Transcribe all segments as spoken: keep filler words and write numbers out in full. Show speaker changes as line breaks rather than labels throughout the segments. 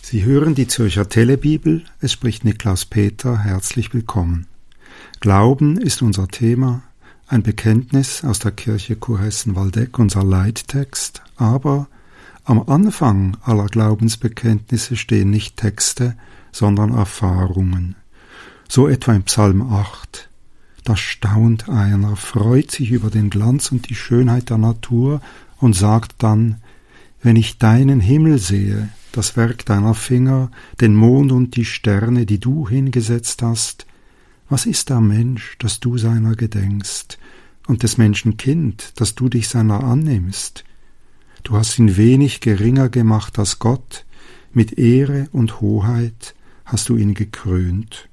Sie hören die Zürcher Telebibel, es spricht Niklaus Peter, herzlich willkommen. Glauben ist unser Thema, ein Bekenntnis aus der Kirche Kurhessen-Waldeck, unser Leittext, aber am Anfang aller Glaubensbekenntnisse stehen nicht Texte, sondern Erfahrungen. So etwa im Psalm acht. Da staunt einer, freut sich über den Glanz und die Schönheit der Natur und sagt dann: Wenn ich deinen Himmel sehe, das Werk deiner Finger, den Mond und die Sterne, die du hingesetzt hast, was ist der Mensch, dass du seiner gedenkst, und des Menschen Kind, dass du dich seiner annimmst? Du hast ihn wenig geringer gemacht als Gott, mit Ehre und Hoheit hast du ihn gekrönt.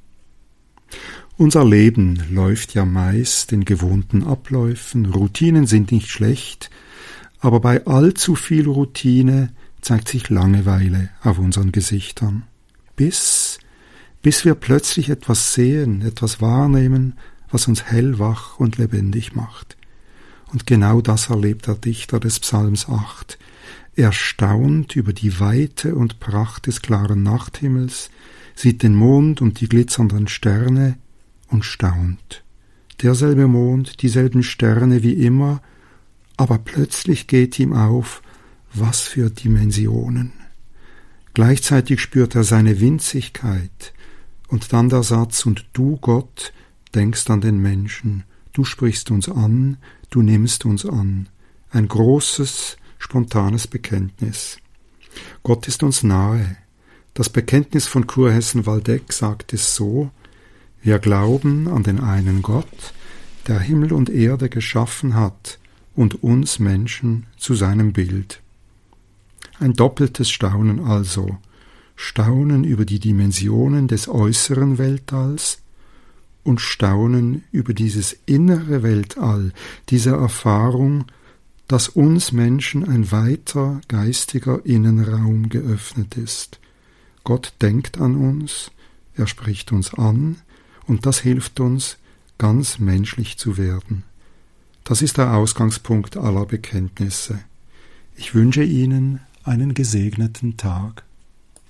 Unser Leben läuft ja meist in gewohnten Abläufen, Routinen sind nicht schlecht, aber bei allzu viel Routine zeigt sich Langeweile auf unseren Gesichtern, bis, bis wir plötzlich etwas sehen, etwas wahrnehmen, was uns hellwach und lebendig macht. Und genau das erlebt der Dichter des Psalms acht. Er staunt über die Weite und Pracht des klaren Nachthimmels, sieht den Mond und die glitzernden Sterne und staunt. Derselbe Mond, dieselben Sterne wie immer, aber plötzlich geht ihm auf, was für Dimensionen. Gleichzeitig spürt er seine Winzigkeit und dann der Satz: Und du, Gott, denkst an den Menschen, du sprichst uns an, du nimmst uns an. Ein großes, spontanes Bekenntnis. Gott ist uns nahe. Das Bekenntnis von Kurhessen-Waldeck sagt es so: Wir glauben an den einen Gott, der Himmel und Erde geschaffen hat und uns Menschen zu seinem Bild. Ein doppeltes Staunen also, Staunen über die Dimensionen des äußeren Weltalls und Staunen über dieses innere Weltall, diese Erfahrung, dass uns Menschen ein weiter geistiger Innenraum geöffnet ist. Gott denkt an uns, er spricht uns an, und das hilft uns, ganz menschlich zu werden. Das ist der Ausgangspunkt aller Bekenntnisse. Ich wünsche Ihnen einen gesegneten Tag.